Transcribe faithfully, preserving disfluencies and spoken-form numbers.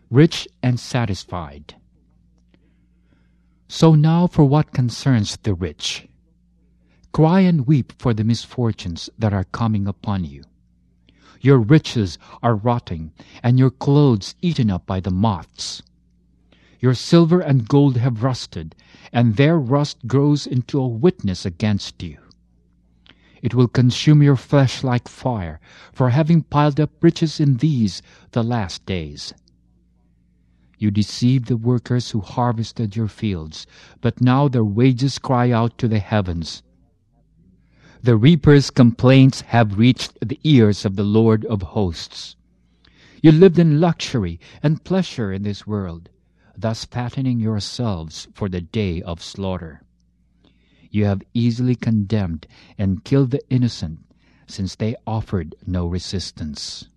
rich and satisfied. So now for what concerns the rich. Cry and weep for the misfortunes that are coming upon you. Your riches are rotting, and your clothes eaten up by the moths. Your silver and gold have rusted, and their rust grows into a witness against you. It will consume your flesh like fire, for having piled up riches in these, the last days. You deceived the workers who harvested your fields, but now their wages cry out to the heavens. The reapers' complaints have reached the ears of the Lord of hosts. You lived in luxury and pleasure in this world, thus fattening yourselves for the day of slaughter. You have easily condemned and killed the innocent, since they offered no resistance.